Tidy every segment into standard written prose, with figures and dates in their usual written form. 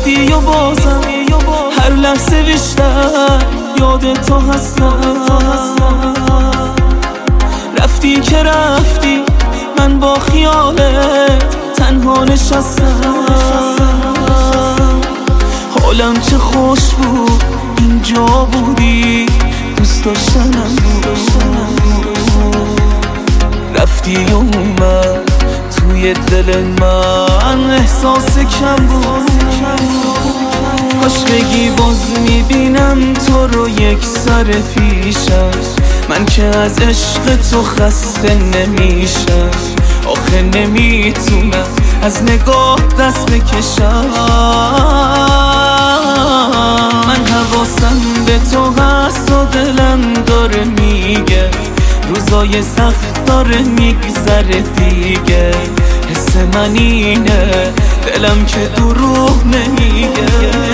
رفتی و بازم هر لحظه بیشتر یاد تو هستم. رفتی که رفتی من با خیالت تنها نشستم. حالم چه خوش بود اینجا بودی، دوست داشتنم بود. رفتی و اومد توی دل من احساس کم بود. کاش بگی باز میبینم تو رو یک سر پیشم، من که از عشق تو خسته نمیشم. آخه نمیتونم از نگاه دست بکشم. من حواسم به تو هست و دلم داره میگه روزای سخت داره میگذره دیگه. حس من اینه دلم که دروغ نمیگه.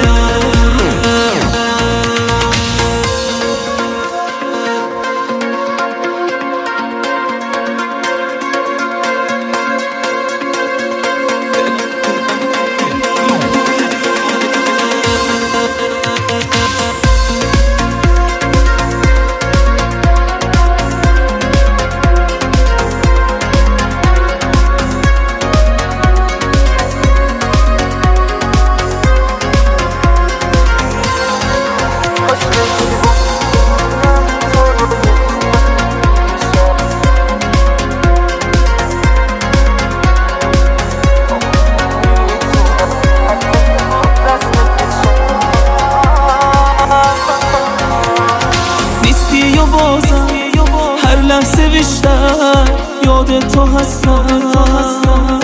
هر لحظه بیشتر یاد تو هستم.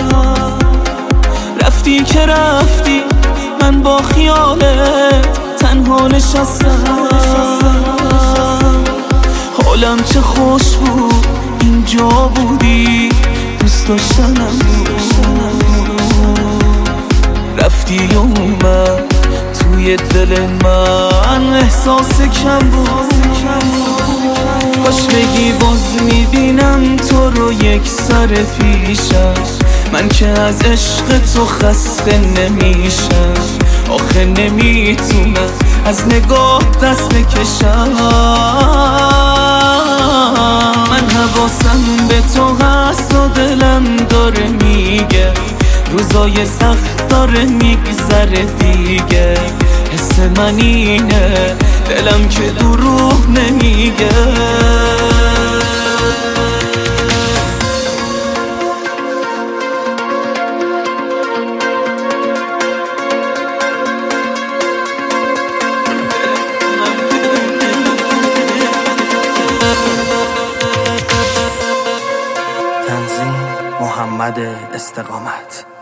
رفتی که رفتی من با خیالت تنها نشستم. حالم چه خوش بود اینجا بودی، دوست داشتنم بود. رفتی و اومد توی دل من احساس کم بود. کاش بگی باز میبینم تو رو یک سر پیشم، من که از عشق تو خسته نمیشم. آخه نمیتونم از نگاه دست بکشم. من حواسم به تو هست و دلم داره میگه روزای سخت داره میگذره دیگه. حس من اینه دلم که دروغ نمیگه. تنظیم محمد استقامت.